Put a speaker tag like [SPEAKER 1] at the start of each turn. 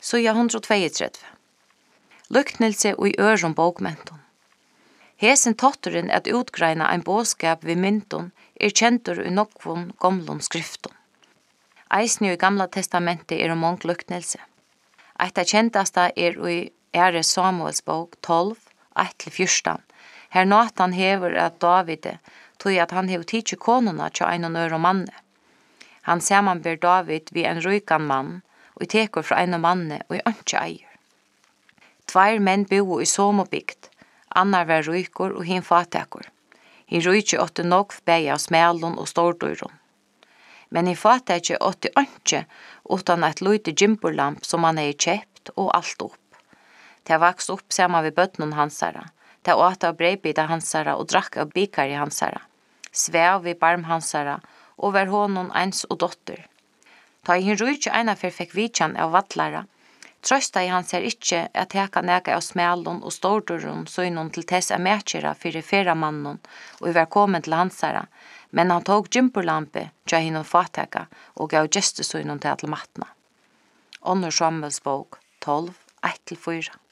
[SPEAKER 1] Så 132. Lyknelse og i øron bokmenton. Hesen totturen at utgreina ein båskap vi mynton kjentur i nokvun gomlun skrifton. Eisni i Gamla testamentet mong lyknelse. Eit av kjentasta i Ære Samuels bok 12, 1-14. Her Nathan hever at Davide tog at han hever tidsi konuna tja ein øre manne. Han samanber David vi en rykan mann, og tekur fra ein manne og ikke eier. Tveir menn bo i somobygd, annar var rykor og hin fatekur. Hin rykje åtte nokv beie av smælun og stordøyron. Men hin fateke åtte ikke utan et lute gimburlamp som han hei kjept og alt opp. Det vaks opp saman vi bøtnon hansara. Det åt av breibida hansara og drakk av bikar i hansara. Svev vi barm hansara og var honon eins og dotter. Ta i hin rykje einafer fekk vitjan av vattlara, trøsta i hans ikkje at heka nega av smælun og stordurun søgnon til tess a mætjera fyrir feramannen og var komen til hansara, men han tog gymperlampe tja hinnom fateka og gav gestesøgnon til matna. Onnur Samuels bok 12, 1-4.